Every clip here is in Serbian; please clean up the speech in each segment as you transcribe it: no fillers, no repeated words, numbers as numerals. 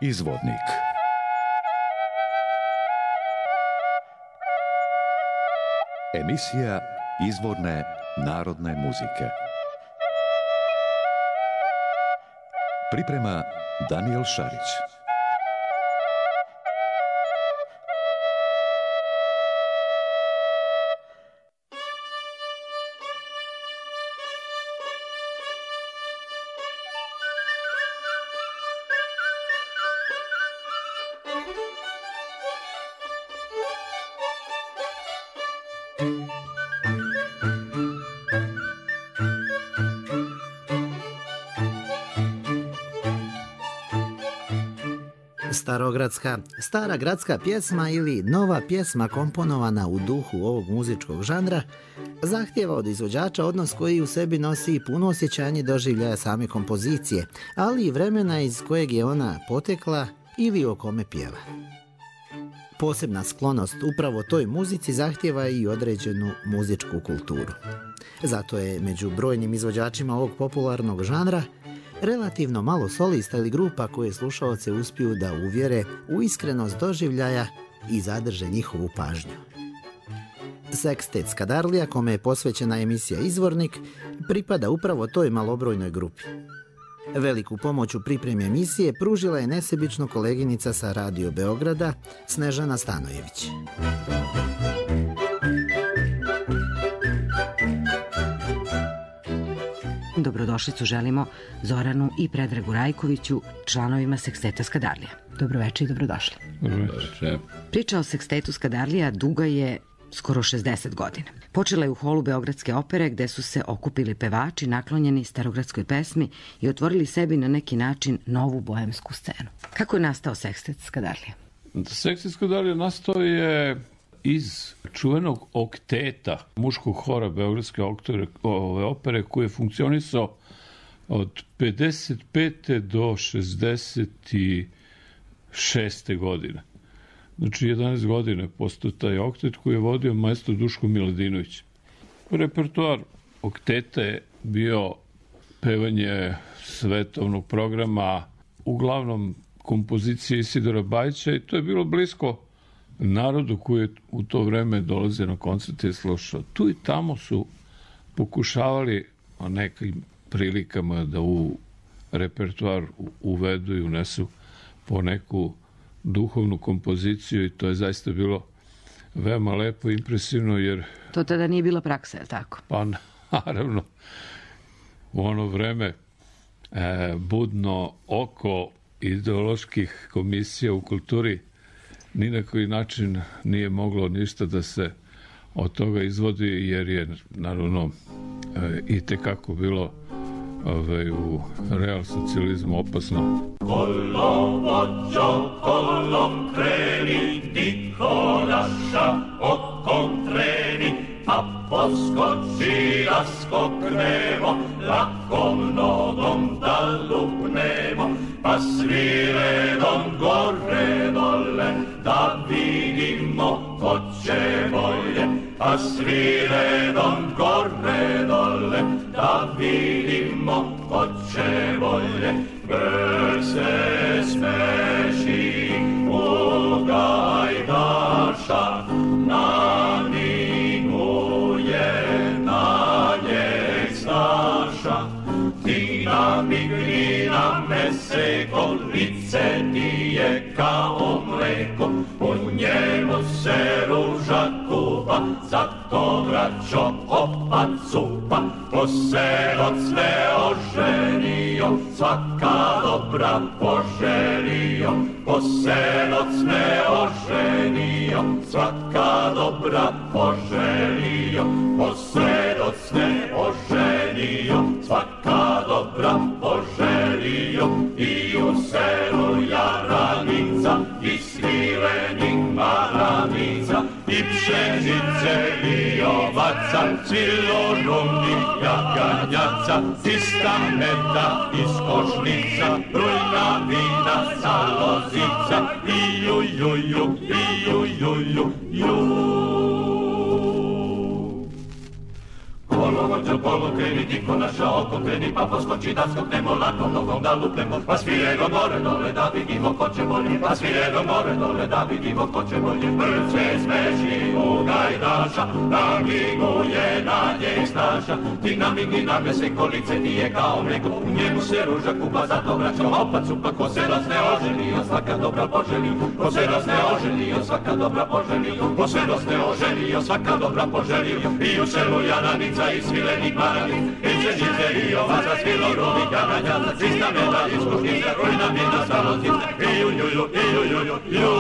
Izvornik. Emisija izvorne narodne muzike. Priprema Daniel Šarić. Stara gradska pjesma ili nova pjesma komponovana u duhu ovog muzičkog žanra zahtijeva od izvođača odnos koji u sebi nosi puno osjećanje doživljaja same kompozicije, ali i vremena iz kojeg je ona potekla ili o kome pjeva. Posebna sklonost upravo toj muzici zahtijeva i određenu muzičku kulturu. Zato je među brojnim izvođačima ovog popularnog žanra relativno malo solista ili grupa koje slušaoce uspiju da uvjere u iskrenost doživljaja i zadrže njihovu pažnju. Sekstet Skadarlija, kome je posvećena emisija Izvornik, pripada upravo toj malobrojnoj grupi. Veliku pomoć u pripremi emisije pružila je nesebično koleginica sa Radio Beograda, Snežana Stanojević. Dobrodošlicu želimo Zoranu i Predragu Rajkoviću, članovima Seksteta Skadarlija. Dobroveče i dobrodošli. Dobroveče. Priča o Sekstetu Skadarlija duga je skoro 60 godina. Počela je u holu Beogradske opere gde su se okupili pevači naklonjeni starogradskoj pesmi i otvorili sebi na neki način novu bohemsku scenu. Kako je nastao Sekstet Skadarlija? Sekstet Skadarlija nastao je iz čuvenog okteta muškog hora Beogradske opere koji je funkcionisao od 55. do 66. godine. Znači 11 godine postao taj oktet koji je vodio maestro Duško Miladinović. Repertoar okteta je bio pevanje svetovnog programa, uglavnom kompozicije Isidora Bajića, i to je bilo blisko narodu koji je u to vreme dolazio na koncerte i slušao. Tu i tamo su pokušavali o nekim prilikama da u repertoar uvedu i unesu po neku duhovnu kompoziciju, i to je zaista bilo veoma lepo i impresivno, jer... To tada nije bila praksa, je li tako? Pa naravno, u ono vreme budno oko ideoloških komisija u kulturi ni na koji način nije moglo ništa da se od toga izvodi, jer je naravno i tekako bilo u real socijalizmu opasno. Kolovođo, kolom kreni, Nikolaša okom treni, a poskoči raskoknemo, lakom nogom da lupnemo, pa svi redom gore dole, da vidimo ko će bolje. Pa svi redom gore dole, da vidimo ko će bolje. Grk se smeši u gajdaša, namiguje na njeg snaša. Ti namigni na meseko, lice ti je kao mleko, u njemu se ruža kupa, zato braćo opa cupa. Poseloc me oženio, svaka dobra poželio. Poseloc me oženio, svaka dobra poželio. Poseloc me oženio, svaka dobra poželio. I u selu jaranica, i slivenih maranica, i pšenice i ovaca, cvilorum i jaganjaca, čista meda iz košnica, brujna vina sa lozica, i ju, ju, ju, i ju, ju, ju, ju. Kolovođo, kolo kreni, tiko naša oko kreni, pa poskoči da skoknemo lako, nogom da lupnemo, pa sviremo gore dole da vidimo ko će bolje, pa sviremo gore dole da vidimo ko će bolje. Brce smeši u gajdaša, namiguje na njeg snaša, ti namigi na me se kolice nije kao mlijeko, u njemu se ruža kupa, zato braćo opa cupa, ko se nas ne oženio, svaka dobra poželio, ko se nas ne oženio, svaka dobra poželio, ko se nas ne oženio, svaka dobra poželio, i u selu Jananica i svileni paravi, i Čežice i ovaca svilo rovi Jananja, cista meda i skušnice, rujna mina stalotice, i ju.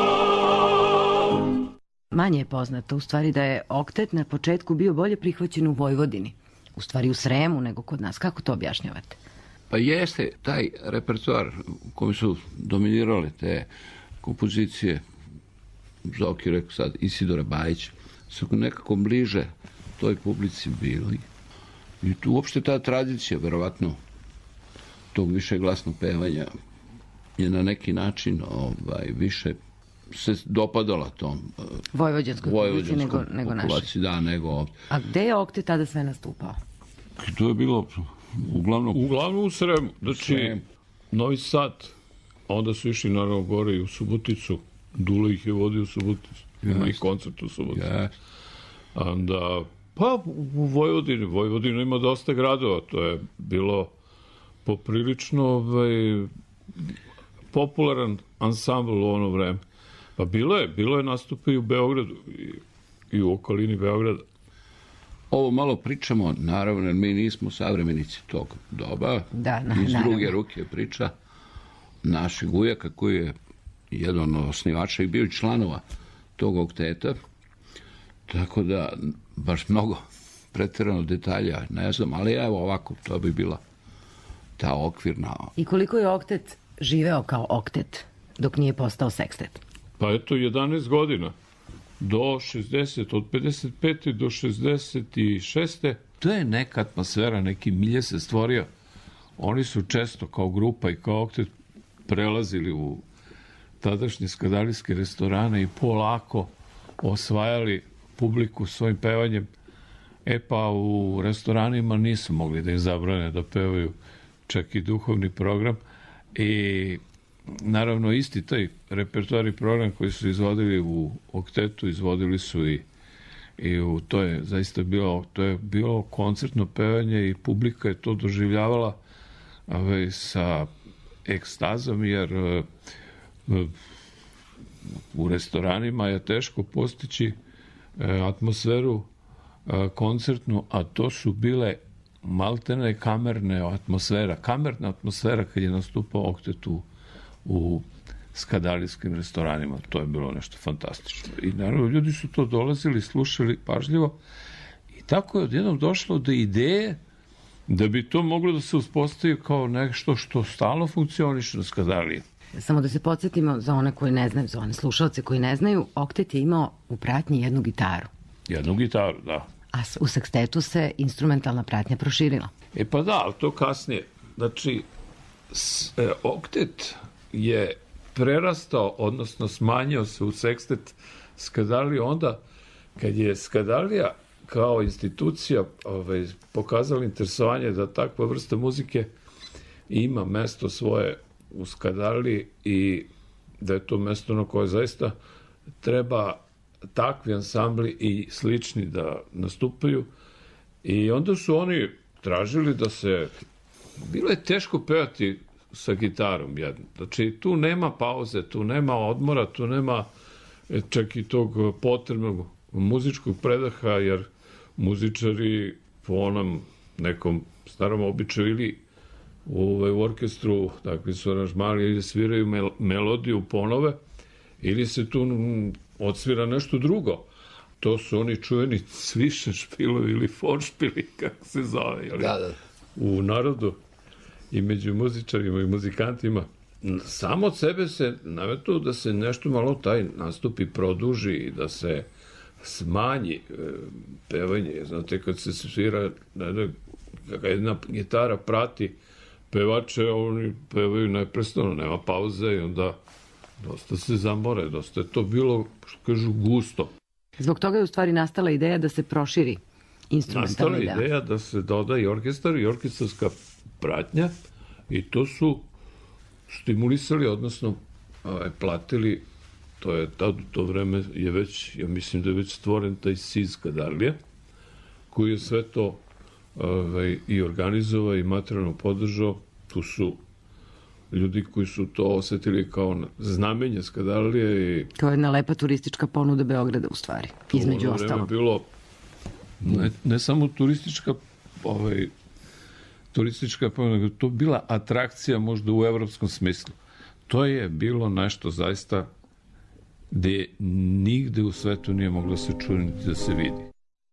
Manje je poznato u stvari da je oktet na početku bio bolje prihvaćen u Vojvodini, u stvari u Sremu nego kod nas. Kako to objašnjavate? Pa jeste taj repertoar u kojem su dominirale te kompozicije, Zoki rekao sad, Isidora Bajića, su nekako bliže toj publici bili. I tu uopšte ta tradicija, verovatno, tog višeglasnog pevanja je na neki način više se dopadala tom vojvođanskoj publici nego našoj. Da, nego ovdje. A gde je oktet tada sve nastupao? To je bilo uglavnom u Sremu. Znači, Novi Sad, onda su išli naravno gore i u Suboticu. Dule ih je vodio u Suboticu. Ima i koncert u Suboticu. Onda, pa u Vojvodini. Vojvodina ima dosta gradova. To je bilo poprilično popularan ansambl u ono vreme. Pa bilo je nastupa i u Beogradu i u okolini Beograda. Ovo malo pričamo, naravno, jer mi nismo savremenici tog doba. Iz druge ruke priča našeg ujaka, koji je jedan od osnivača i bio članova tog okteta. Tako da, baš mnogo preterano detalja ne znam, ali evo ovako, to bi bila ta okvirna. I koliko je oktet živeo kao oktet dok nije postao sekstet? Pa eto, 11 godina. Do 60, od 55. do 66. To je neka atmosfera, neki milje se stvorio. Oni su često kao grupa i kao oktet prelazili u tadašnje skadalijske restorane i polako osvajali publiku svojim pevanjem. Pa u restoranima nisu mogli da im zabrane da pevaju čak i duhovni program. I naravno isti taj repertoar i program koji su izvodili u oktetu, izvodili su i u, to je zaista bilo koncertno pevanje i publika je to doživljavala sa ekstazom, jer u restoranima je teško postići atmosferu koncertnu, a to su bile maltene kamerne atmosfera. Kamerna atmosfera kad je nastupao oktet u skadalijskim restoranima. To je bilo nešto fantastično. I naravno, ljudi su to dolazili, slušali pažljivo i tako je odjednom došlo do ideje da bi to moglo da se uspostavi kao nešto što stalno funkcioniše na Skadaliji. Samo da se podsjetimo za one koji ne znaju, za one slušalce koji ne znaju, oktet je imao u pratnji jednu gitaru. Jednu gitaru, da. A u sekstetu se instrumentalna pratnja proširila. Pa da, ali to kasnije. Znači, oktet je prerastao, odnosno smanjio se u sekstet Skadalije onda kad je Skadalija kao institucija pokazala interesovanje da takva vrsta muzike ima mesto svoje u Skadaliji i da je to mesto na koje zaista treba takvi ansambli i slični da nastupaju. I onda su oni tražili da se... Bilo je teško pevati sa gitarom jedno. Znači, tu nema pauze, tu nema odmora, tu nema čak i tog potrebnog muzičkog predaha, jer muzičari po onom nekom starom običaju ili u orkestru, takvi su aranžmani, ili sviraju melodiju ponove, ili se tu odsvira nešto drugo. To su oni čuveni cvišenšpilovi ili fonšpili, kako se zove, u narodu i među muzičarima i muzikantima. Samo od sebe se nametu da se nešto malo taj nastupi produži i da se smanji pevanje. Znate, kad se svira, jedna gitara prati pevače, oni pevaju neprestano, nema pauze i onda dosta se zamore, dosta je to bilo, što kažu, gusto. Zbog toga je u stvari nastala ideja da se proširi instrumentalni nastala ideja da se doda i orkestar i orkestarska pratnja i to su stimulisali, odnosno platili. To je tad, u to vreme je već, ja mislim da je već stvoren taj SIZ Kadarlija, koji je sve to i organizovao i materijalno podržao. Tu su ljudi koji su to osetili kao znamenje Skadarlije. I to je jedna lepa turistička ponuda Beograda, u stvari, između ostalog. To bilo ne samo turistička ponuda, to bila atrakcija možda u evropskom smislu. To je bilo nešto zaista gde nigde u svetu nije moglo se čuti da se vidi.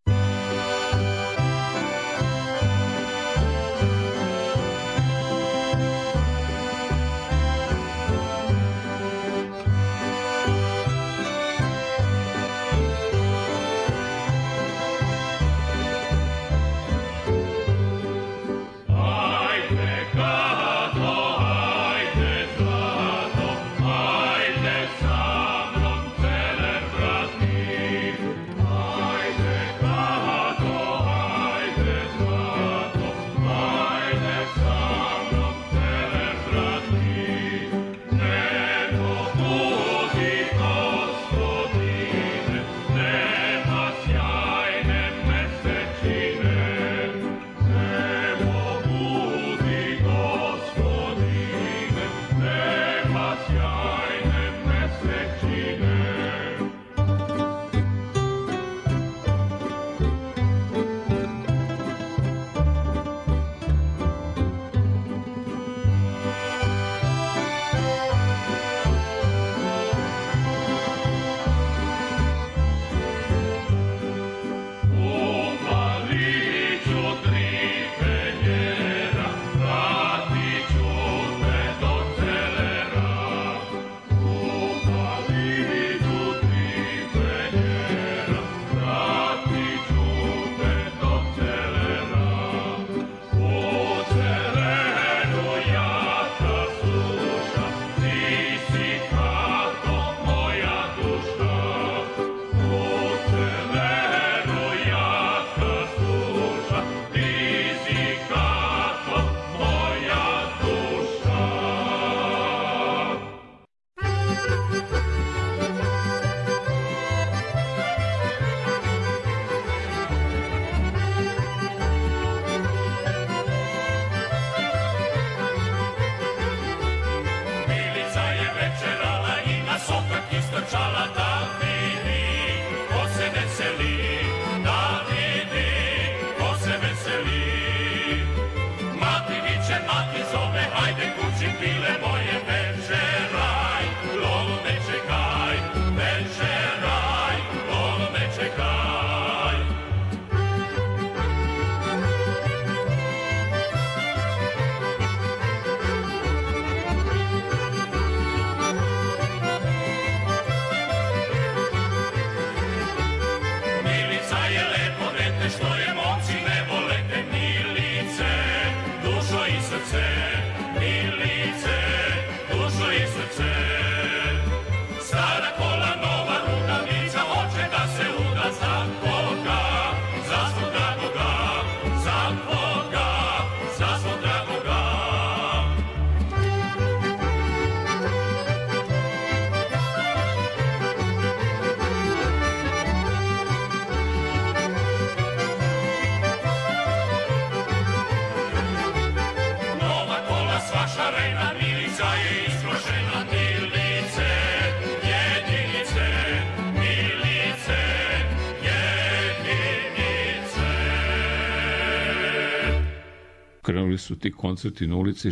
Krenuli su ti koncerti na ulici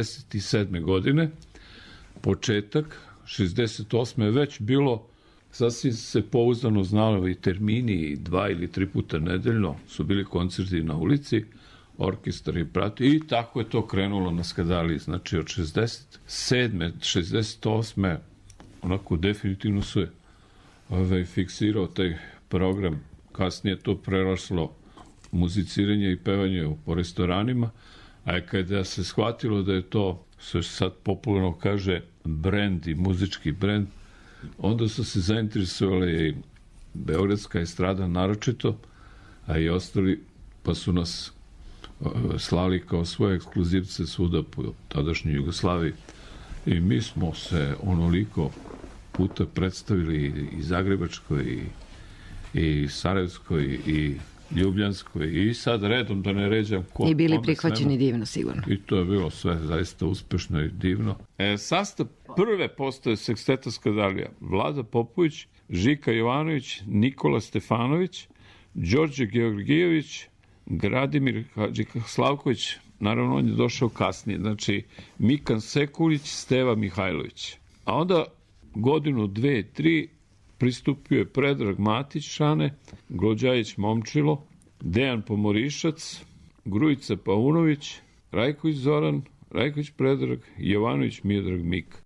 67. godine, početak 68. je već bilo, sasvim se pouzdano znalo i termini, i 2 ili 3 puta nedeljno su bili koncerti na ulici, orkestar je pratio i tako je to krenulo na Skadaliji. Znači od 67. 68. onako definitivno se fiksirao taj program. Kasnije to preraslo muziciranje i pevanje po restoranima, a kada se shvatilo da je to, što se sad popularno kaže, brend i muzički brend, onda su se zainteresovali i beogradska estrada naročito, a i ostali, pa su nas slali kao svoje ekskluzivce svuda po tadašnjoj Jugoslaviji. I mi smo se onoliko puta predstavili i Zagrebačkoj, i Sarajevskoj, i Ljubljanskoj, i sad redom da ne ređam ko. I bili prihvaćeni divno, sigurno. I to je bilo sve zaista uspešno i divno. Sastav prve postave seksteta Skadarlija: Vlada Popović, Žika Jovanović, Nikola Stefanović, Đorđe Georgijević, Gradimir Slavković, naravno on je došao kasnije, znači Mikan Sekulić, Steva Mihajlović. A onda godinu, 2, 3 pristupio je Predrag Matić Šane, Glođajić Momčilo, Dejan Pomorišac, Grujica Paunović, Rajković Zoran, Rajković Predrag i Jovanović Miodrag Mika.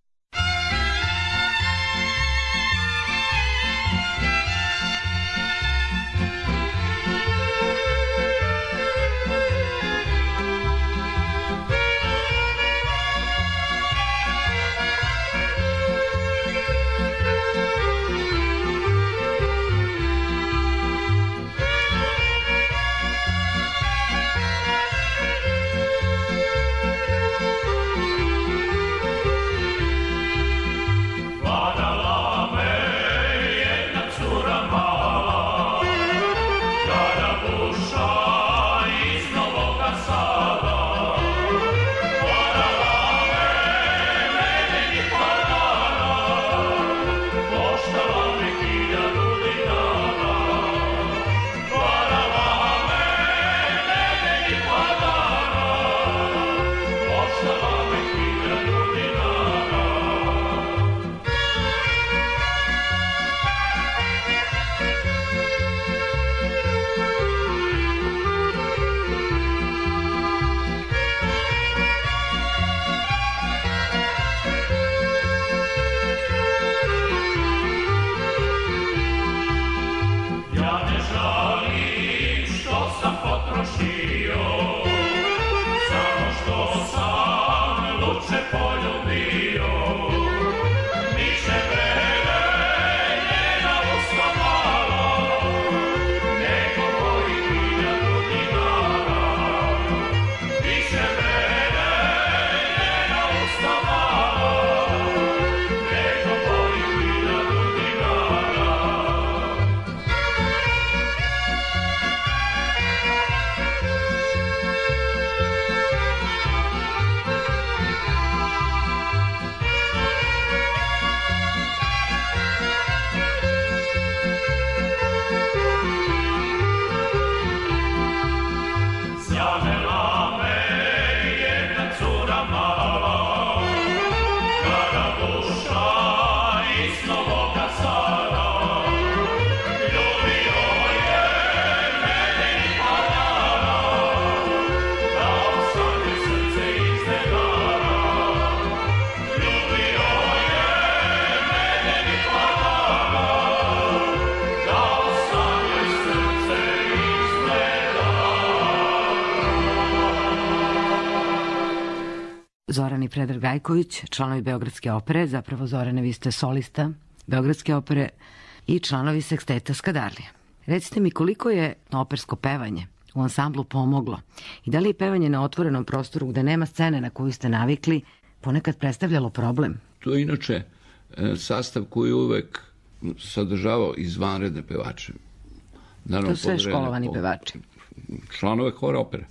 Zoran i Predrag Gajković, članovi Beogradske opere, zapravo Zorane, vi ste solista Beogradske opere i članovi seksteta Skadarlija. Recite mi koliko je opersko pevanje u ansamblu pomoglo i da li je pevanje na otvorenom prostoru gde nema scene na koju ste navikli ponekad predstavljalo problem? To je inače sastav koji uvek sadržavao izvanredne pevače. Naravno, to sve školovani pevači. Članove hora opere.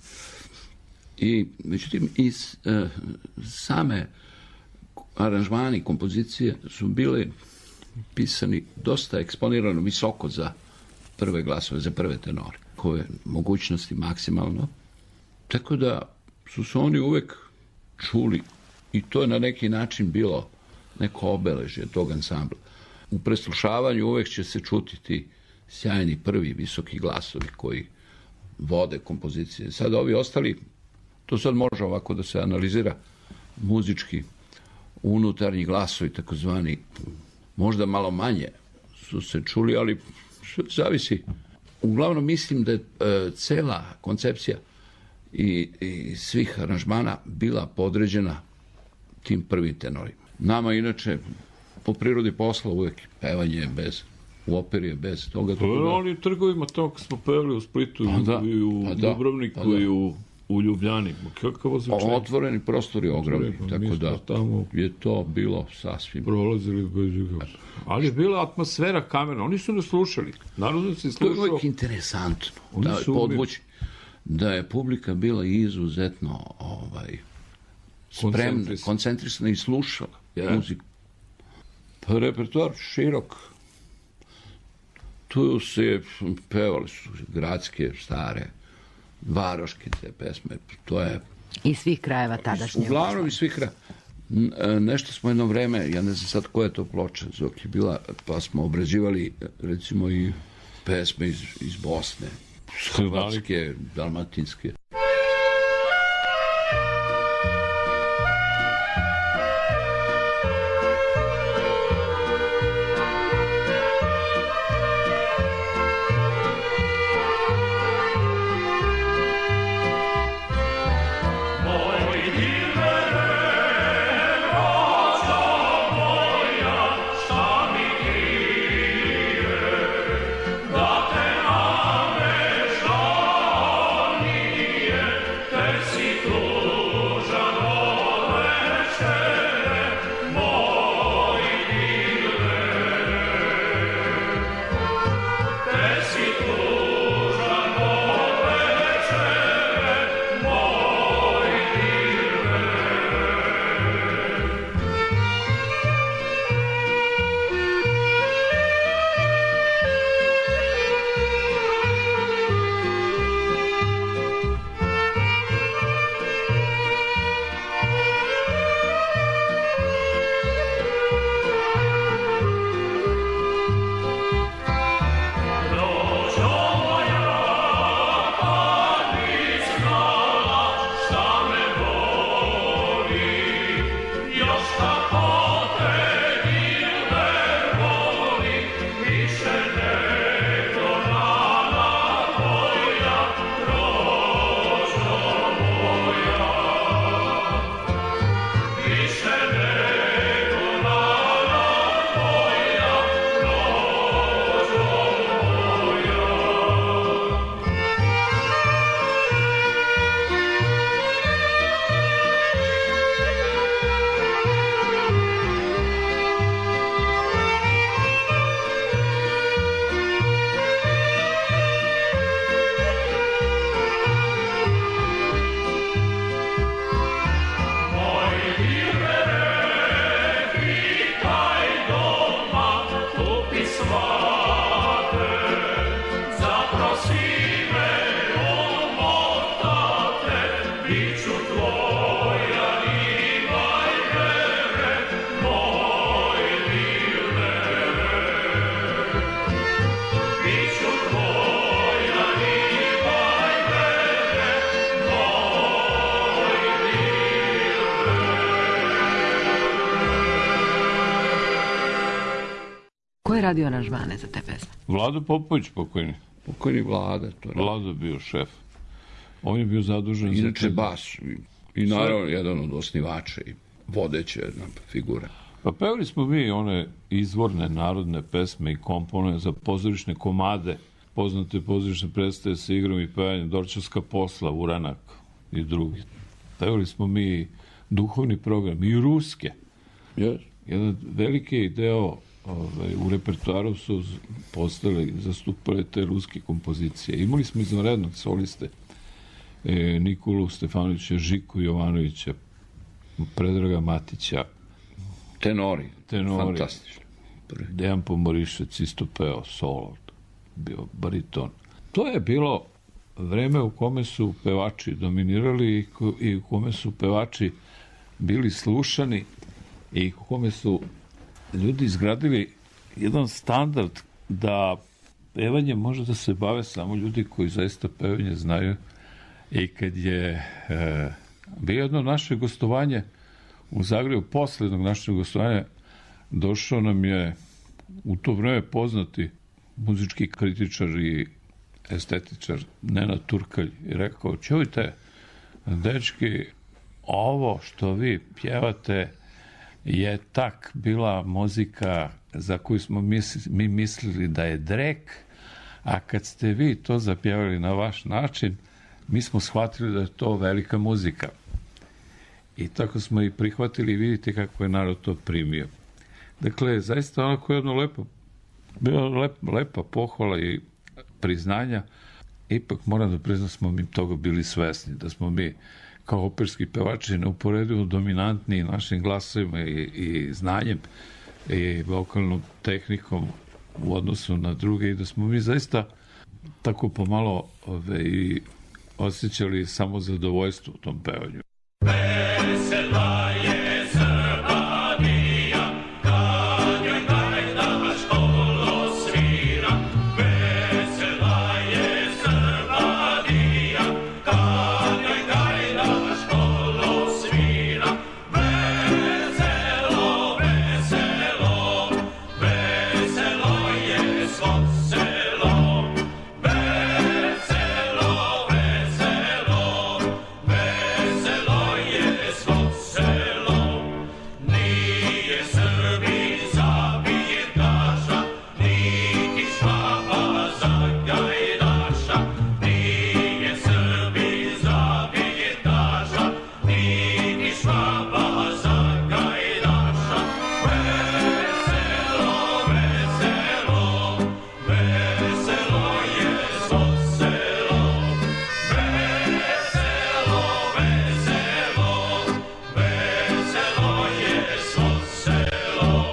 I, međutim, i same aranžmani, kompozicije su bile pisani dosta eksponirano visoko za prve glasove, za prve tenore, koje mogućnosti maksimalno. Tako da su se oni uvek čuli i to je na neki način bilo neko obeležje tog ansambla. U preslušavanju uvek će se čutiti sjajni prvi visoki glasovi koji vode kompozicije. Sad ovi ostali, to sad može ovako da se analizira muzički, unutarnji glasovi, takozvani, možda malo manje su se čuli, ali zavisi. Uglavnom mislim da je cela koncepcija i svih aranžmana bila podređena tim prvim tenorima. Nama inače po prirodi posla uvek pevanje bez u operi je bez toga. Oni trgovima tamo kad smo pevali u Splitu i u Dubrovniku i u Ljubljani. Kakav ozvučenje? Otvoreni prostori ogromni, tako da je to bilo sasvim. Prolazili bez igava. Ali je bila atmosfera kamerna, oni su nas slušali. Naravno se slušao. To je uvijek interesantno da podvući da je publika bila izuzetno spremna, koncentrisana i slušala muziku. Pa repertoar širok. Tu se pevali su gradske, stare, varoške te pesme. To je... I svih krajeva tadašnje. Uglavnom i svih krajeva. Nešto smo jedno vreme, ja ne znam sad koja je to ploča, dok je bila, pa smo obrađivali recimo i pesme iz Bosne, hrvatske, dalmatinske. Ko je radio aranžmane za te pesme? Vlado Popović pokojni. Pokojni Vlada. Vlado bio šef. On je bio zadužen za... Inače bas. I naravno jedan od osnivača i vodeća jedna figura. Pa pevali smo mi one izvorne narodne pesme i komponuje za pozorišne komade, poznate pozorišne predstave sa igrom i pevanjem, Dorčevska posla, Uranak i drugi. Pevali smo mi duhovni program i ruske. Yes. Jedan veliki deo u repertoaru su postali, zastupale te ruske kompozicije. Imali smo izvanrednog soliste Nikolu Stefanovića, Žiku Jovanovića, Predraga Matića. Tenori. Fantastično. Dejan Pomorišec isto peo solo, bio bariton. To je bilo vreme u kome su pevači dominirali i u kome su pevači bili slušani i u kome su ljudi izgradili jedan standard da pevanje može da se bave samo ljudi koji zaista pevanje znaju. I kad je bilo jedno naše gostovanje u Zagrebu, posle jednog našeg gostovanja, došao nam je u to vreme poznati muzički kritičar i estetičar Nenad Turkalj i rekao: čujte, dečki, ovo što vi pjevate je tak bila muzika za koju smo mi mislili da je drek, a kad ste vi to zapjevali na vaš način, mi smo shvatili da je to velika muzika. I tako smo i prihvatili i vidite kako je narod to primio. Dakle, zaista onako jedno lepa pohvala i priznanja. Ipak moram da priznam smo mi toga bili svesni, da smo mi kao operski pevači neuporedivo dominantni našim glasovima i znanjem i vokalnom tehnikom u odnosu na druge i da smo mi zaista tako pomalo i osjećali samo zadovoljstvo u tom pevanju. Vesela je Srbija, kad joj gajda školo svira. Vesela je Srbija, kad joj gajda školo svira. Veselo, veselo, veselo je svo selo. Veselo, veselo, veselo je svo selo. Nije Srbi zabijetaša, niti Švaba za gajdaša. Nije Srbi zabijetaša, niti Švaba za gajdaša. Veselo, veselo, veselo je svo selo. Veselo, veselo, veselo je svo selo.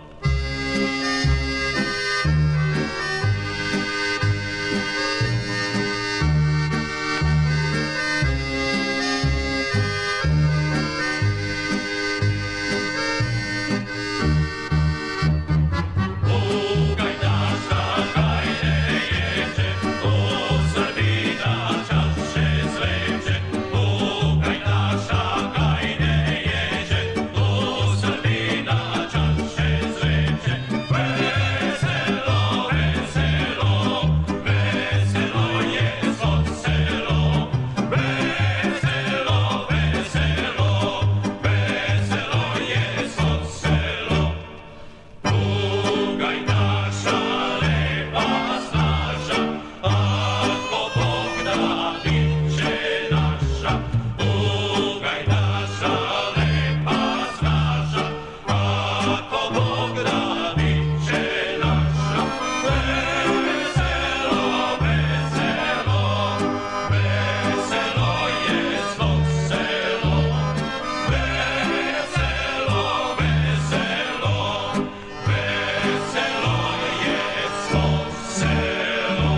U gajdaša gajde ječe, u Srbina čaše zveče. U gajdaša gajde ječe, u Srbina čaše zveče. Veselo, veselo, veselo je svo selo. Veselo, veselo, veselo je svo selo. U gajdaša lepa snaža, ako Bog da bit će naša. U gajdaša lepa snaža, ako Bog da bit će naša. Veselo, veselo, veselo je svo selo. Veselo, veselo, veselo je svo selo.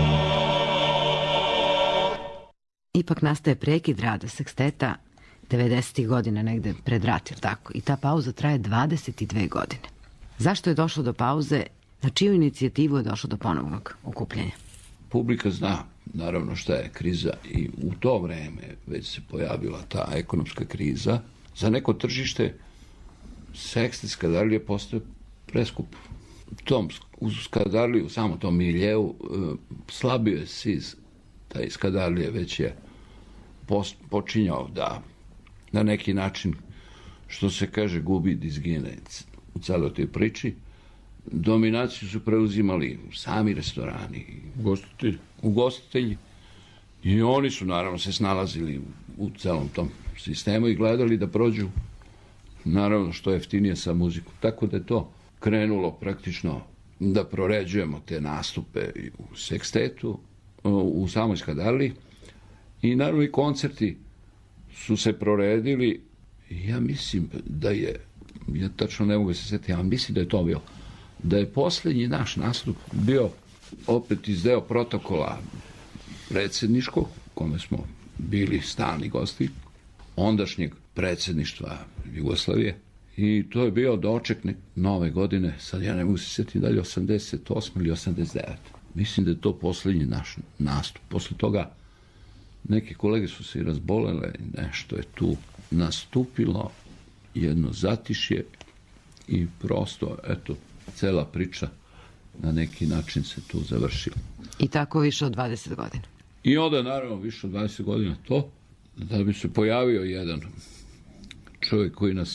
Ipak nastaje prekid rada seksteta 90. godina, negde pred rat, jel tako? I ta pauza traje 22 godine. Zašto je došlo do pauze? Na čiju inicijativu je došlo do ponovnog okupljanja? Publika zna, naravno, šta je kriza i u to vreme već se pojavila ta ekonomska kriza. Za neko tržište sekstet Skadarlije postoje preskup. U Skadarliju, samo tom miljeu, slabio je siz. Taj Skadarlije već je počinjao da na neki način, što se kaže, gubi, izgine u celoj toj priči. Dominaciju su preuzimali sami restorani, ugostitelji, i oni su naravno se snalazili u celom tom sistemu i gledali da prođu naravno što jeftinije sa muzikom. Tako da je to krenulo praktično da proređujemo te nastupe u sekstetu, u samoj Skadarliji, i naravno i koncerti su se proredili. Ja mislim da je, ja tačno ne mogu se setiti, ja mislim da je to bilo, da je posljednji naš nastup bio opet iz deo protokola predsjedniškog, kome smo bili stalni gosti, ondašnjeg predsjedništva Jugoslavije, i to je bio doček nove godine, sad ja ne mogu se setiti dalje, 88 ili 89. Mislim da je to posljednji naš nastup. Posle toga neke kolege su se i razbolele, nešto je tu nastupilo, jedno zatišje i prosto, eto, cela priča na neki način se tu završila. I tako više od 20 godina. I onda, naravno, više od 20 godina to, da bi se pojavio jedan čovjek koji nas je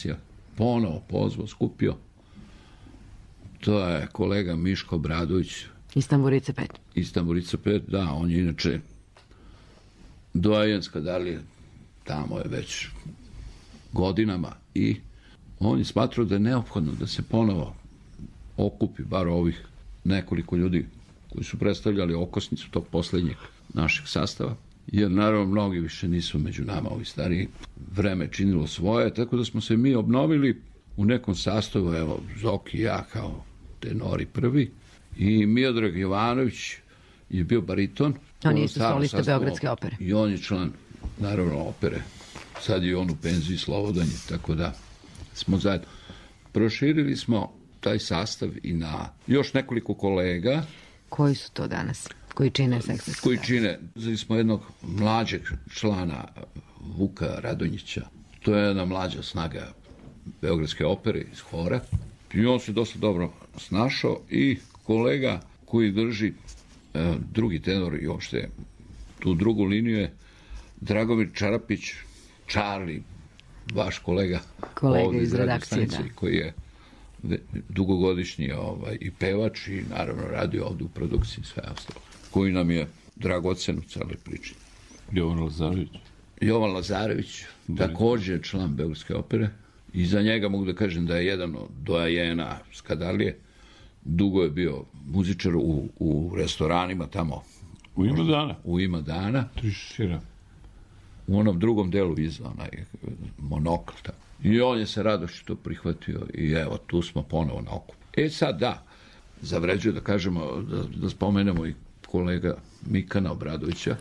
ponovo pozvao, skupio. To je kolega Miško Bradović. Iz Tamburice 5. Iz Tamburice 5, da, on je inače doajen Skadarlije, tamo je već godinama i on je smatrao da je neophodno da se ponovo okupi bar ovih nekoliko ljudi koji su predstavljali okosnicu tog poslednjeg našeg sastava, jer naravno mnogi više nisu među nama, ovi stariji, vreme činilo svoje, tako da smo se mi obnovili u nekom sastavu, evo, Zoki i ja kao tenori prvi, i Miodrag Jovanović je bio bariton. On je isto solista Beogradske opere. I on je član, naravno, opere. Sad je on u penziji, slobodan je, tako da smo zajedno. Proširili smo taj sastav i na još nekoliko kolega. Koji su to danas? Koji čine Sekstersku? Koji čine, uzeli smo jednog mlađeg člana, Vuka Radonjića. To je jedna mlađa snaga Beogradske opere iz hora. I on se dosta dobro snašao i kolega koji drži drugi tenor i uopšte tu drugu liniju je Dragomir Čarapić, Charlie, vaš kolega ovdje iz redakcije, da. Koji je dugogodišnji i pevač i naravno radio ovdje u produkciji sve ostalo, koji nam je dragocen u celoj priči. Jovan Lazarević, također član Beogradske opere, i za njega mogu da kažem da je jedan od doajena Skadarlije. Dugo je bio muzičar u restoranima tamo. U ima dana. U onom drugom delu iza, onaj monokl. I on je se radošću to prihvatio i evo, tu smo ponovo na okupu. Sad da, zavređuje da kažemo, da spomenemo i kolega Mikana Obradovića.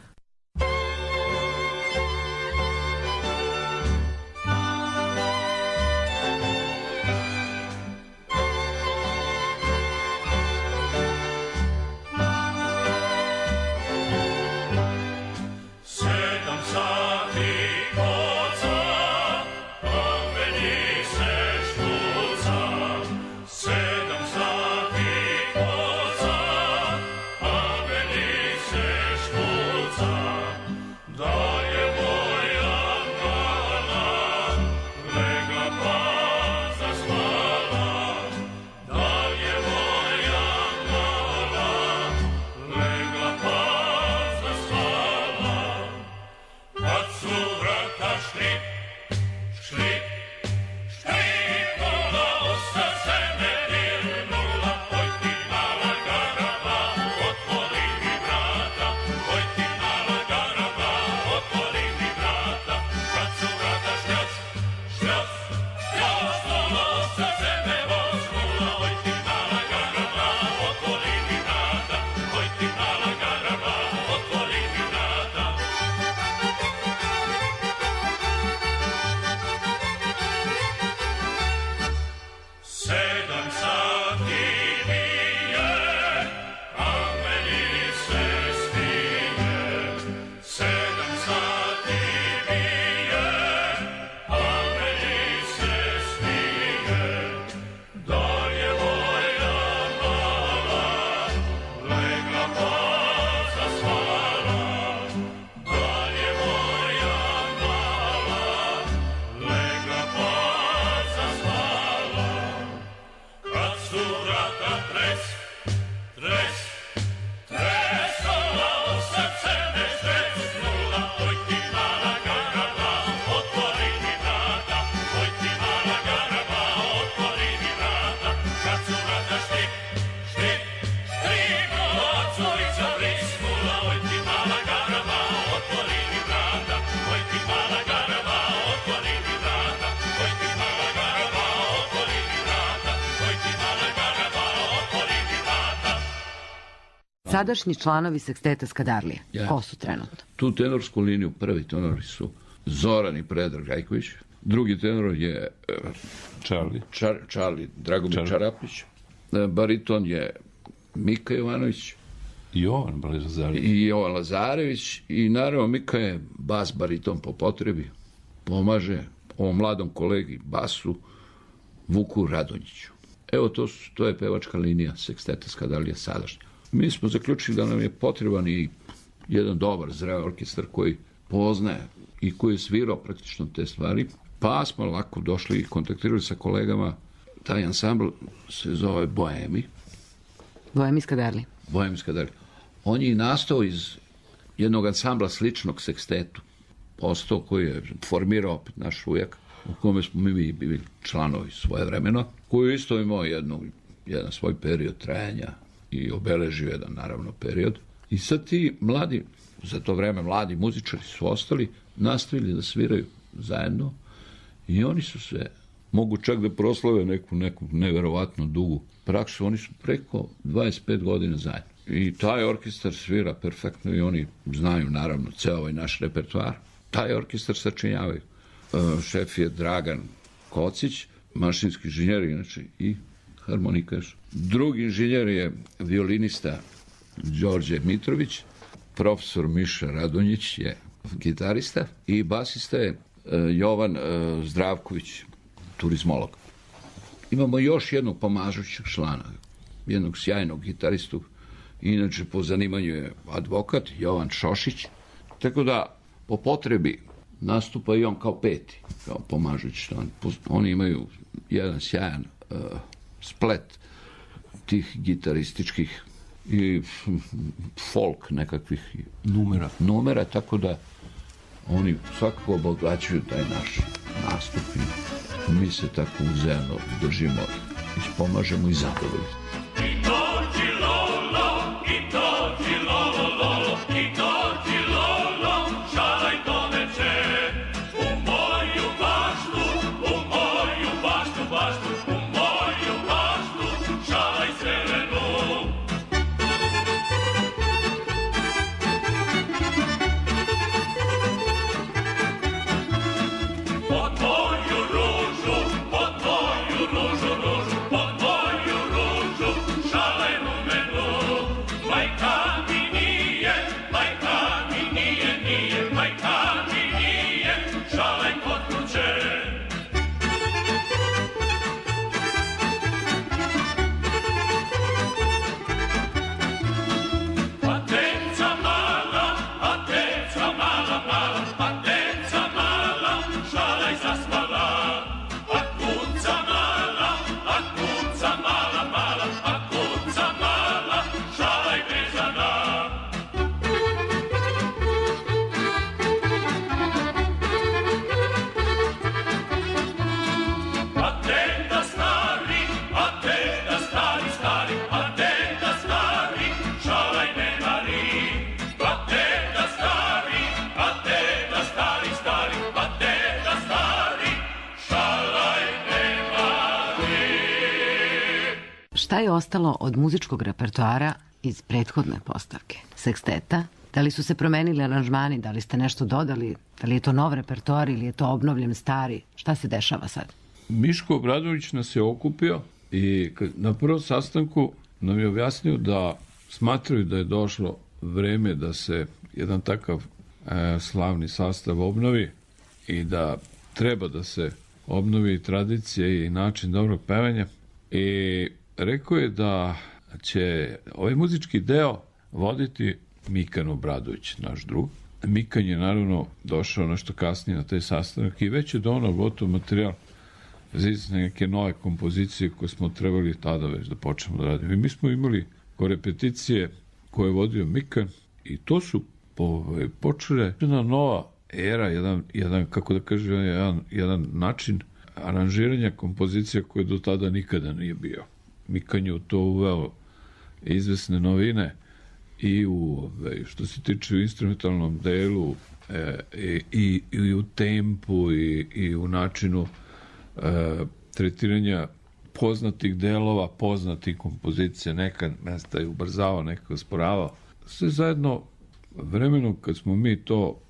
Sadašnji članovi Seksteta Skadarlije, ko su trenutno? Tu tenorsku liniju prvi tenori su Zoran i Predrag Gajković, drugi tenor je Charlie Dragomir Čarapić, bariton je Mika Jovanović i Jovan Lazarević i naravno Mika je bas bariton po potrebi, pomaže ovom mladom kolegi basu Vuku Radonjiću. Evo to je pevačka linija Seksteta Skadarlije sadašnja. Mi smo zaključili da nam je potreban i jedan dobar, zreo orkestar koji poznaje i koji je svirao praktično te stvari. Pa smo lako došli i kontaktirali sa kolegama. Taj ansambl se zove Boemi. Boemijska Darlija. Boemijska Darlija. On je nastao iz jednog ansambla sličnog sekstetu. Postao koji je formirao opet naš ujak, u kome smo mi bili članovi svojevremeno, koji isto imao jedan svoj period trajanja i obeležio jedan, naravno, period. I sad ti mladi, za to vreme mladi muzičari su ostali, nastavili da sviraju zajedno i oni su se, mogu čak da proslave neku neverovatno dugu praksu, oni su preko 25 godina zajedno. I taj orkestar svira perfektno i oni znaju, naravno, ceo ovaj naš repertoar. Taj orkestar sačinjavaju. Šef je Dragan Kocić, mašinski inženjer, inače, i harmonikaš. Drugi inženjer je violinista Đorđe Mitrović, profesor Miša Radonjić je gitarista i basista je Jovan Zdravković, turizmolog. Imamo još jednog pomažućeg člana, jednog sjajnog gitaristu, inače po zanimanju je advokat, Jovan Šošić, tako da po potrebi nastupa i on kao peti, kao pomažući član. Oni imaju jedan sjajan splet tih gitarističkih i folk nekakvih numera, tako da oni svakako obogaćuju taj naš nastup i mi se tako uzajamno držimo, ispomažemo i zadovoljimo. Šta je ostalo od muzičkog repertoara iz prethodne postavke, seksteta? Da li su se promenili aranžmani, da li ste nešto dodali, da li je to nov repertoar ili je to obnovljen stari? Šta se dešava sad? Miško Obradović nas je okupio i na prvom sastanku nam je objasnio da smatraju da je došlo vreme da se jedan takav slavni sastav obnovi i da treba da se obnovi tradicija i način dobrog pevanja. I rekao je da će ovaj muzički deo voditi Mikan Obradović, naš drug. Mikan je naravno došao nešto kasnije na taj sastanak i već je donao gotov materijal za neke nove kompozicije koje smo trebali tada već da počnemo da radimo. I mi smo imali repeticije koje je vodio Mikan i to su počele jedna nova era, jedan kako da kažem, jedan način aranžiranja kompozicija koje do tada nikada nije bio. Mikan je u to uveo izvesne novine i što se tiče u instrumentalnom delu i u tempu i u načinu tretiranja poznatih delova, poznatih kompozicija, neka mesta je ubrzavao, neka usporavao. Sve zajedno vremenom kad smo mi to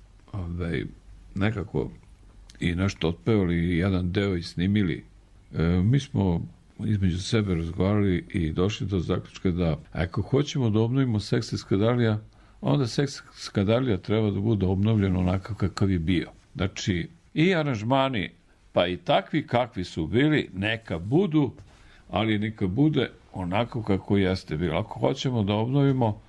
nekako i nešto otpevali i jedan deo i snimili, mi smo između sebe razgovarali i došli do zaključka da ako hoćemo da obnovimo Seks Eskadalija, onda Seks Eskadalija treba da bude obnovljen onako kakav je bio. Znači, i aranžmani, pa i takvi kakvi su bili, neka budu, ali neka bude onako kako jeste bilo. Ako hoćemo da obnovimo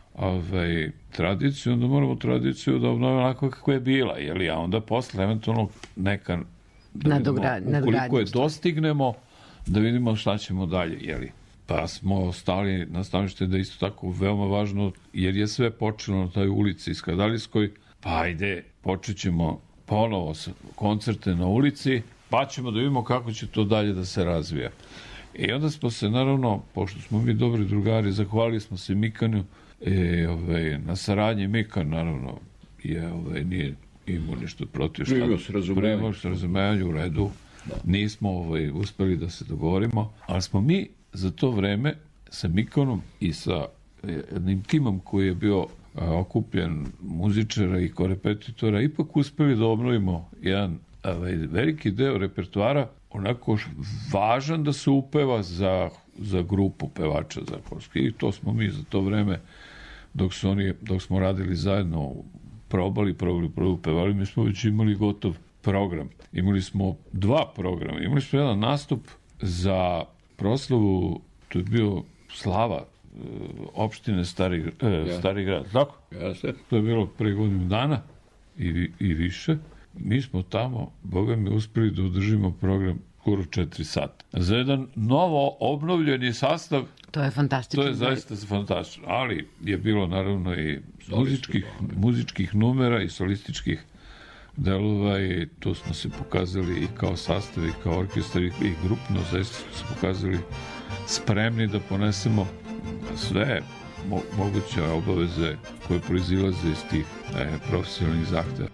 tradiciju, onda moramo tradiciju da obnovimo onako kako je bila, a onda posle eventualno neka da vidimo, ukoliko je nadgradnju. dostignemo, da vidimo šta ćemo dalje, jeli. Pa smo stali na stanovište da je isto tako veoma važno, jer je sve počelo na toj ulici Skadalijskoj, pa ajde, počet ćemo ponovo koncerte na ulici, pa ćemo da vidimo kako će to dalje da se razvija. I onda smo se, naravno, pošto smo mi dobri drugari, zahvalili smo se Mikanu na saradnji. Mikan, naravno, nije imao nešto protiv. Primao se razumevanje u redu. Nismo uspeli da se dogovorimo, ali smo mi za to vreme sa Mikanom i sa jednim timom koji je bio okupljen muzičara i korepetitora, ipak uspeli da obnovimo jedan veliki deo repertoara, onako važan da se upeva za grupu pevača zakonski. I to smo mi za to vreme, dok smo radili zajedno, probali, pevali, mi smo već imali gotov program. Imali smo 2 programa. Imali smo jedan nastup za proslavu, to je bio slava opštine Stari grad, tako? To je bilo pre godinu dana i više. Mi smo tamo, Boga mi, uspeli da održimo program skoro 4 sata. Za jedan novo obnovljeni sastav, to je fantastično. To je zaista fantastično. Ali je bilo naravno i muzičkih numera i solističkih delova i tu smo se pokazali i kao sastav i kao orkestar i grupno, zaista smo se pokazali spremni da ponesemo sve moguće obaveze koje proizilaze iz tih profesionalnih zahteva.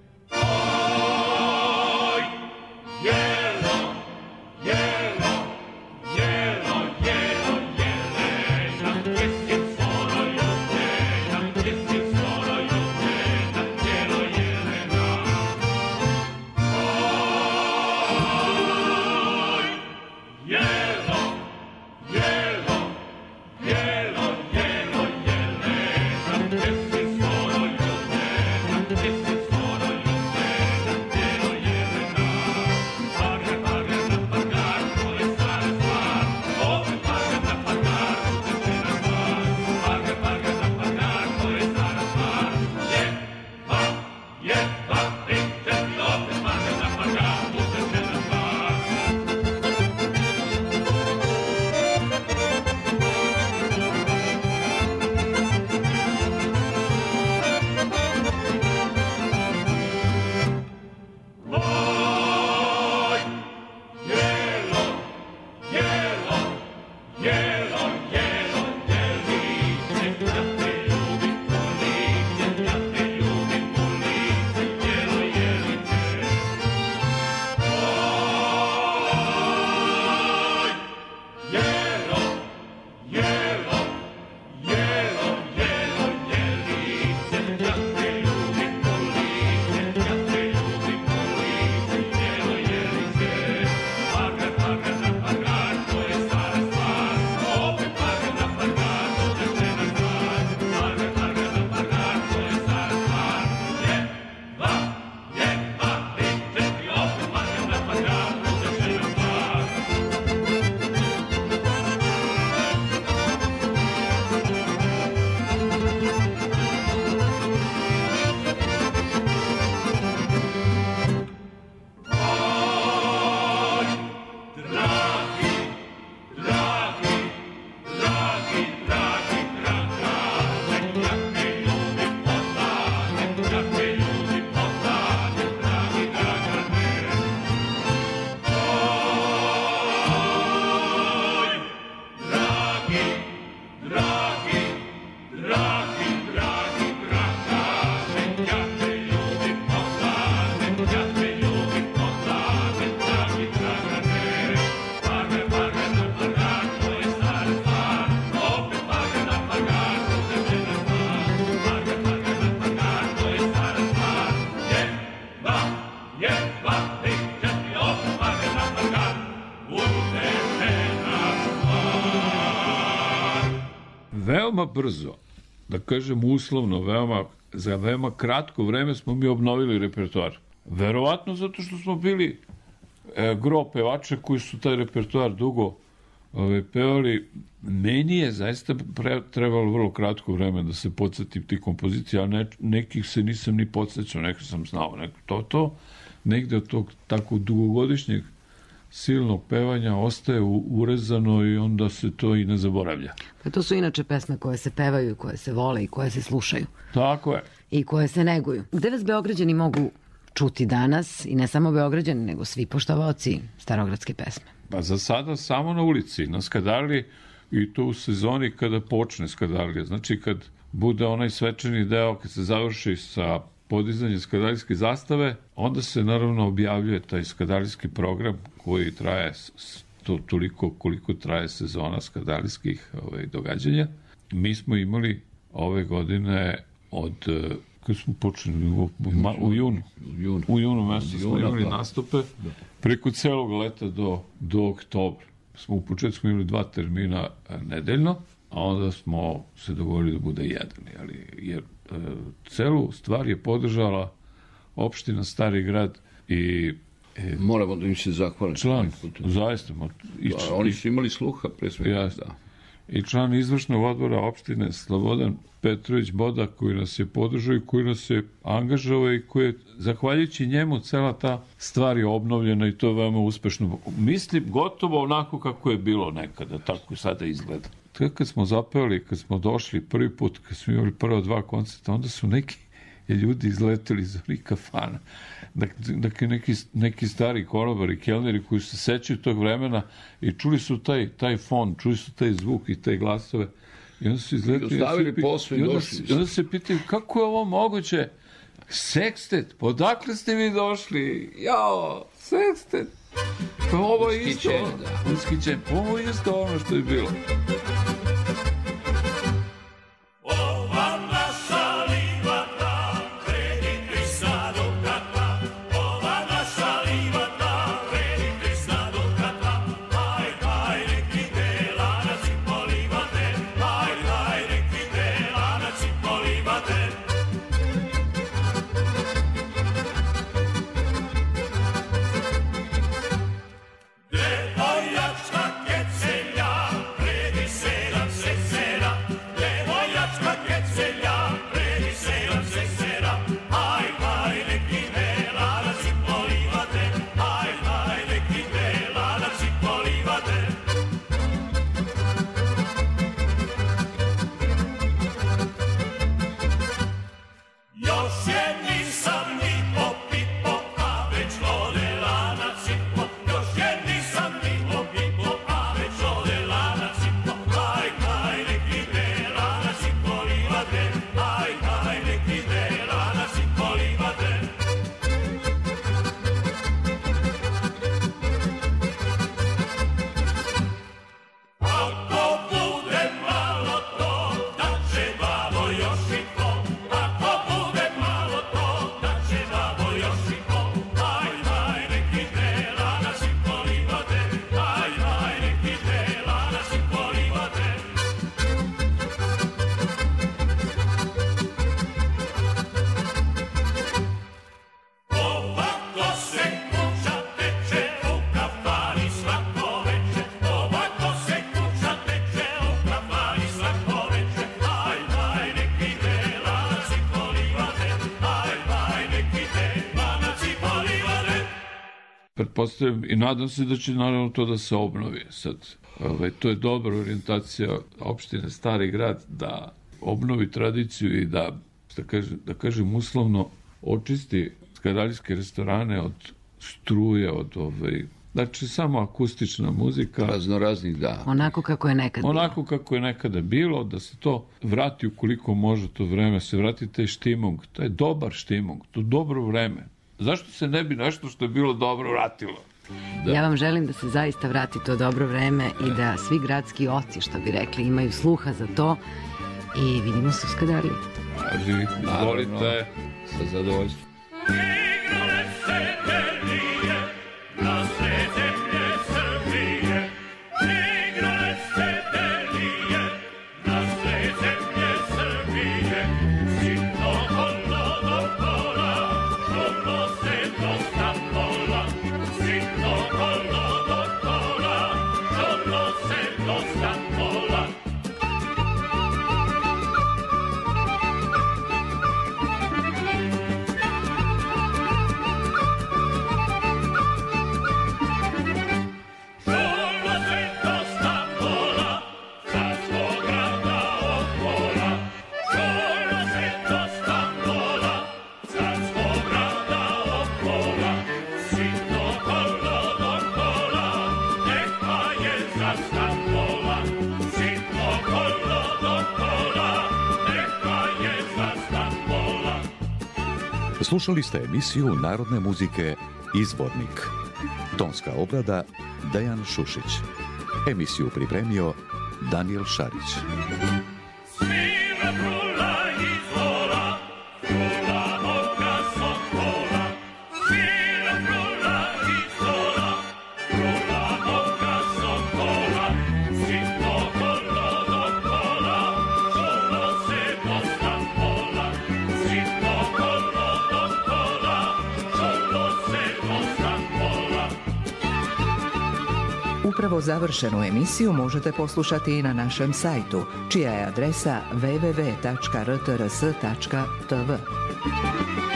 Veoma brzo, da kažem uslovno, za veoma kratko vreme smo mi obnovili repertoar. Verovatno zato što smo bili gro pevača koji su taj repertoar dugo pevali. Meni je zaista trebalo vrlo kratko vreme da se podsjetim tih kompozicija, a nekih se nisam ni podsjećao, nekih sam znao. To negde od tog tako dugogodišnjeg silnog pevanja ostaje urezano i onda se to i ne zaboravlja. Pa to su inače pesme koje se pevaju, koje se vole i koje se slušaju. Tako je. I koje se neguju. Gde vas Beograđani mogu čuti danas, i ne samo Beograđani, nego svi poštovaoci starogradske pesme? Pa za sada samo na ulici, na Skadarliji, i to u sezoni kada počne Skadarlija. Znači kad bude onaj svečani deo, kad se završi sa podizanjem skadalijske zastave, onda se naravno objavljuje taj skadalijski program koji traje toliko koliko traje sezona skadalijskih događanja. Mi smo imali ove godine kad smo počeli u junu mesecu smo imali nastupe preko celog leta do oktobra. U početku smo imali 2 termina nedeljno, a onda smo se dogovorili da bude jedan, jer celu stvar je podržala opština Stari Grad i moramo da im se zahvalim. Član, zaista. Oni su imali sluha, pre svega. I član izvršnog odbora opštine Slobodan Petrović Boda, koji nas je podržao i koji nas je angažovao i koji je, zahvaljujući njemu, cela ta stvar je obnovljena i to je veoma uspešno. Mislim, gotovo onako kako je bilo nekada, tako sada izgleda. Kad smo zapevali, kad smo došli prvi put, kad smo imali prva 2 koncerta, onda su neki ljudi izleteli iz onih kafana. Dakle, neki stari konobari, kelneri koji se sećaju tog vremena i čuli su taj fon, čuli su taj zvuk i taj glasove. I onda su izleteli. I ostavili posao i došli. I onda se pitaju kako je ovo moguće? Sekstet, odakle ste vi došli? Jao, sekstet. Pa ovo je isto. Ushićenje. Ovo je isto ono što je bilo. Pretpostavljam i nadam se da će naravno to da se obnovi sad. To je dobra orijentacija opštine Stari Grad da obnovi tradiciju i da kažem uslovno očisti skadalijske restorane od struje, znači samo akustična muzika. Raznoraznih, da. Onako kako je nekada bilo. Onako kako je nekada bilo, da se to vrati ukoliko može to vreme, se vrati taj štimung, taj dobar štimung, to dobro vreme. Zašto se ne bi nešto što je bilo dobro vratilo? Da. Ja vam želim da se zaista vrati to dobro vreme i da svi gradski oci, što bi rekli, imaju sluha za to i vidimo se u Skadarliji. Izvolite. Sa zadovoljstvom. Say Slušali ste emisiju narodne muzike Izvornik. Tonska obrada Dejan Šušić. Emisiju pripremio Daniel Šarić. Upravo završenu emisiju možete poslušati i na našem sajtu, čija je adresa www.rtrs.tv.